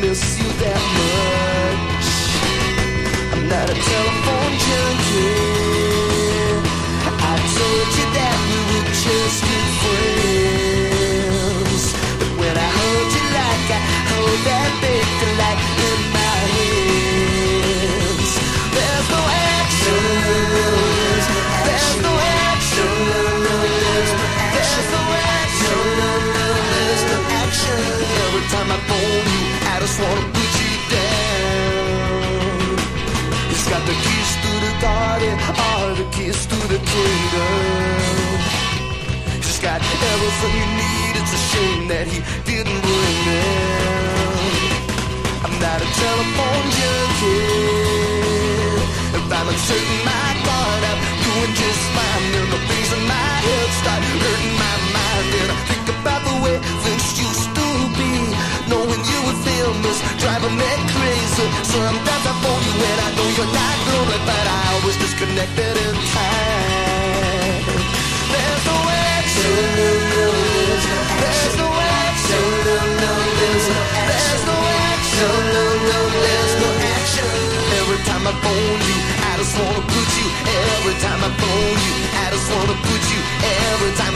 miss you that much. I'm not a telephone junkie. I told you that we were just good friends. But when I hold you like I hold that baby light in my hands, there's no action. There's no action. There's no action. There's no action. Every time I phone you, I just wanna put you down. He's got the keys to the garden, all the keys to the kingdom. He's got everything you need. It's a shame that he didn't bring them. I'm not a telephone junkie. If I'm uncertain my thought, I'm doing just fine. There are no things in my head start hurting my mind. And I think about the way things used to be. Knowing you would feel this, driving me crazy. Sometimes I phone you when I know you're not lonely, but I always disconnected in time. There's no action. There's no action. There's no action. There's no action. Every time I phone you, I just wanna put you. Every time I phone you, I just wanna put you. Every time